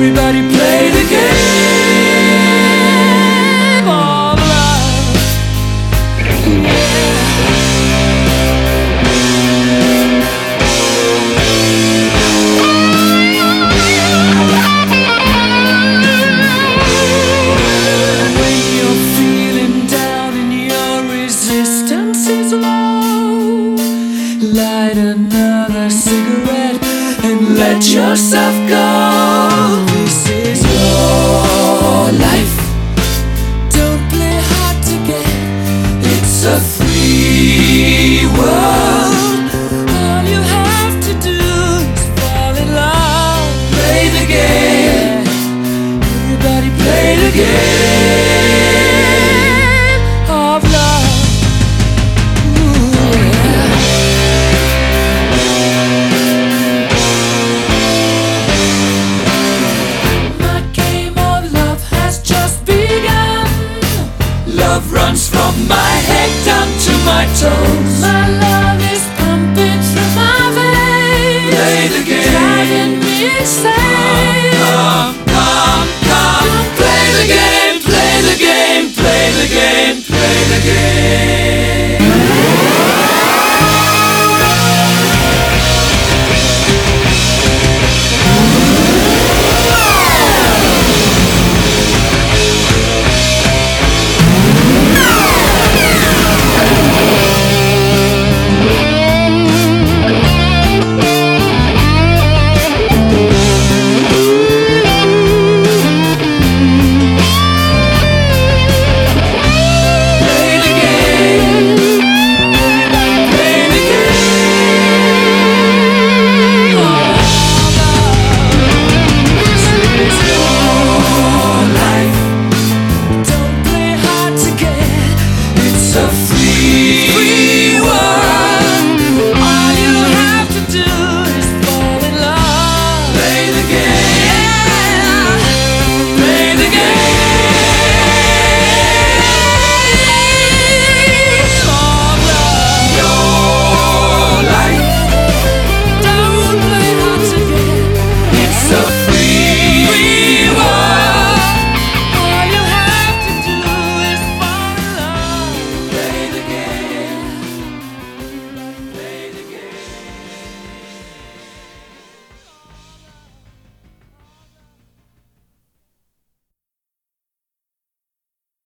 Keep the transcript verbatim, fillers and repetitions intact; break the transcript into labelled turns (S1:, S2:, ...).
S1: Everybody play the game of love. When you're feeling down and your resistance is low, light another cigarette and let yourself go. This is your life. Don't play hard to get. It's a free world. All you have to do is fall in love. Play the game. Everybody play the game of love. Ooh, yeah. My game of love has just begun. Love runs from my head down to my toes. My love is pumping through my veins, play the game, driving me insane.